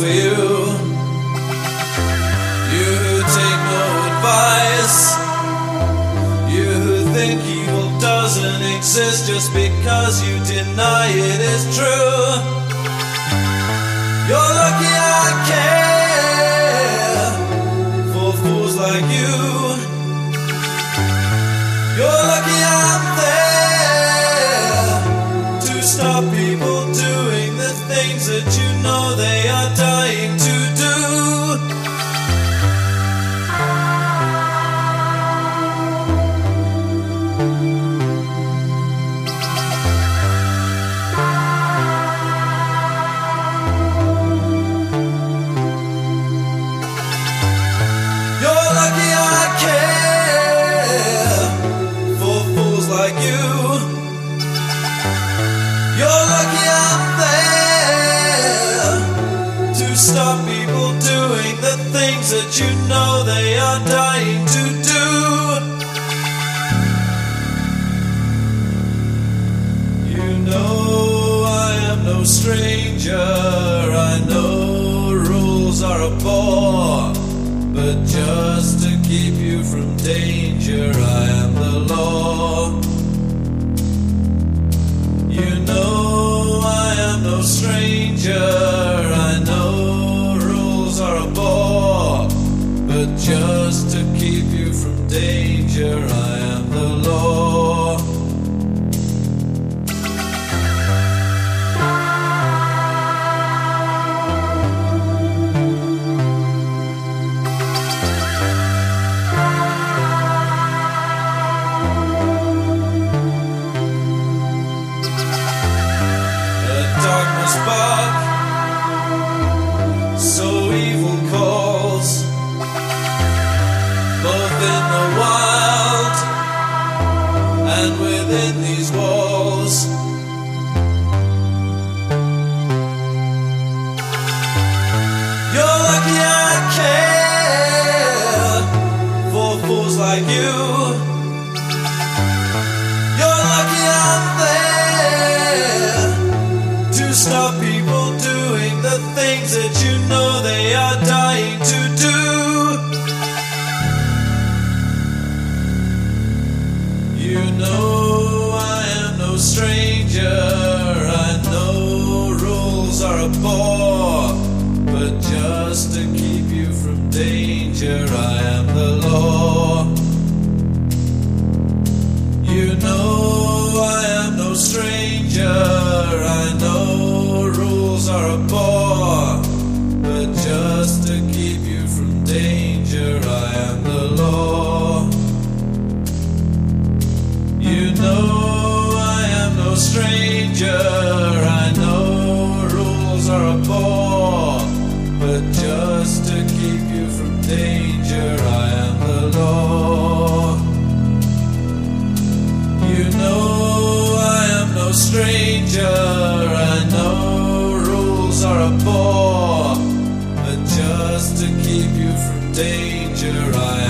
for you. You who take no advice, you who think evil doesn't exist just because you deny it is true. You're lucky I care for fools like you. You're lucky I'm there to stop people doing the things that you know they are dying to do. You're lucky I care for fools like you. You're lucky I'm there to stop people doing the things that you know they are dying to do. You know I am no stranger. I know rules are a bore, but just to keep you from danger, I am the law. You know I am no stranger. I know rules are a bore, but just to keep you from danger, I am the law. Darkness bark, so evil calls, both in the wild and within these walls. You're lucky I care for fools like you. You're lucky I'm there to stop people doing the things that you know they are dying to do. You know I am no stranger. I know rules are a bore, but just to keep you from danger, I am the law. You know I am no stranger. I know rules are a bore, but just to keep you from danger, I am the law. You know I am no stranger. I know rules are a bore, but just to keep you from danger, I am the law. You know I am no stranger. I know rules are a bore, but just to keep you from danger, I